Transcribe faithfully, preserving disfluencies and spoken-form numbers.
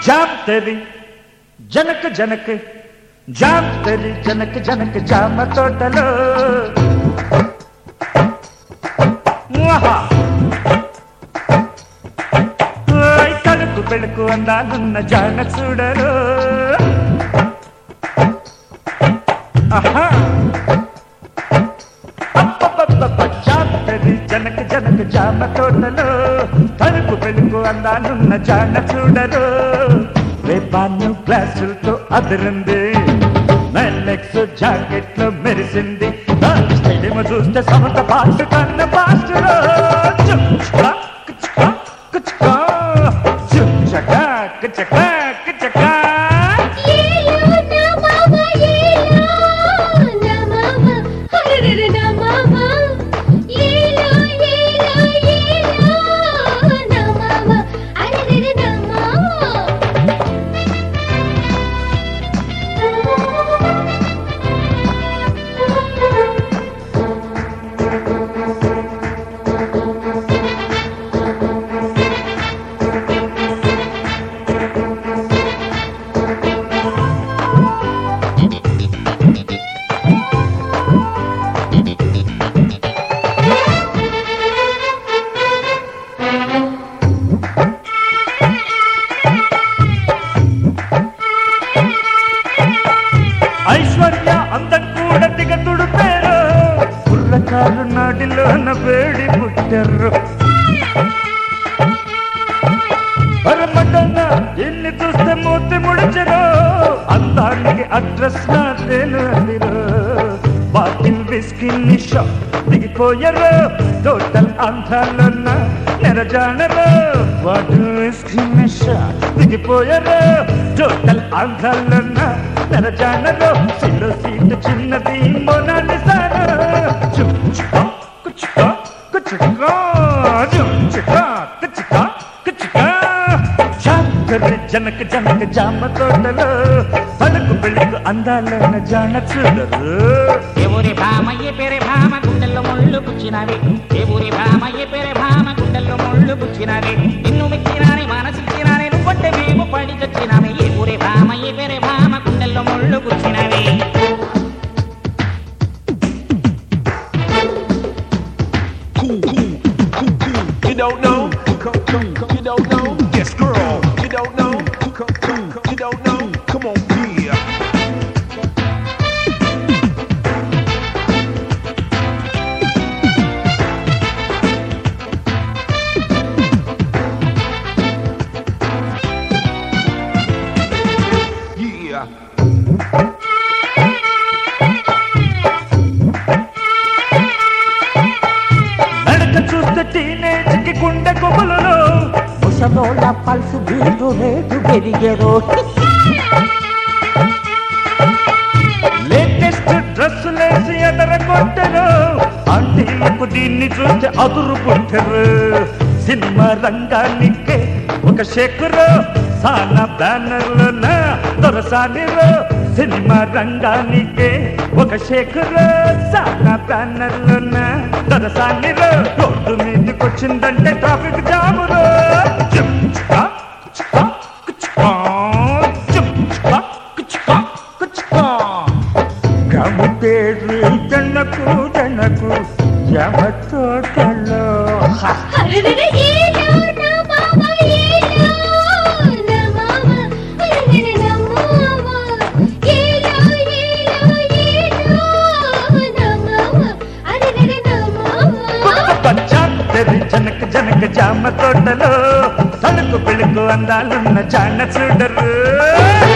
Jam తెరి జనక జనక జామ్ తెరి జనక జనక జామ తోటలో తలుపు పెడుకు అందాలున్న జాన చూడరు జనక జనక జామ తోటలో తలుపు పెడుకు అందాలున్న జాన చూడరు రేపాను గ్లాసులతో అదిరింది నెక్స్ జాకెట్ లో మెరిసింది స్టేడియం చూస్తే సమత పాస్ కన్న పాస్ ఐశ్వర్య అందం కూడా దిగతుడు పేరు కుర్రకారు నాటిలోన వేడి పుట్టారు పరమటన ఎన్ని చూస్తే మూతి ముడిచరు అందానికి అడ్రస్ నాదేను అదిరు బాటిల్ విస్కీ నిషా దిగిపోయారు టోటల్ ఆంధ్రాలోన నెరజానరు బాటిల్ విస్కీ నిషా దిగిపోయారు టోటల్ ఆంధ్రాలోన నెరజానరు సిల్లు సీటు చిన్నది మొనాలిసారు చుచ్చుకా కుచ్చుకా కుచ్చుకా చుచ్చుకా కుచ్చుకా కుచ్చుకా జాతరి జనక జనక జామ తోటలో పలుకు పెళ్ళికు అందాలన్న జాన చూడరు ఏ ఊరి భామయ్య పేరే భామ గుండెల్లో ముళ్ళు పుచ్చినవి ఏ ఊరి భామయ్య పేరే భామ గుండెల్లో ముళ్ళు పుచ్చినవి నిన్ను మెచ్చినాని మనసిచ్చినాని నువ్వంటే మేము పడి చచ్చినామి ఏ ఊరి భామయ్య పేరే భామ గుండెల్లో ముళ్ళు పుచ్చినవి You don't know, you don't know, yes girl, you don't know, you don't know, come on here. Yeah. నడక చూస్తే టీనేజ్ కి గుండె కొబ్బులలో ముసలోళ్ళ పల్సు బీటు రేటు పెరిగారు లేటెస్ట్ డ్రెస్ లేసి ఎదర కొట్టరు ఆంటీలకు దీన్ని చూస్తే అదురు పుట్టరు సినిమా రంగానికే ఒక శేఖరు సానా బ్యానర్లోన దొరసానిరు సినిమా రంగానికే ఒక శేఖరు సానా బ్యానర్లోన దొరసానిరు రోడ్డు మీదకొచ్చిందంటే ట్రాఫిక్ జామురు చుచ్చుకా కుచ్చుకా కుచ్చుకా చుచ్చుకా కుచ్చుకా కుచ్చుకా గముతేరు జనకు జనకు జామ తోటలో జనక జనక జామ తోటలో తలుపు పెళ్ళికు అందాలున్న జాన చూడరు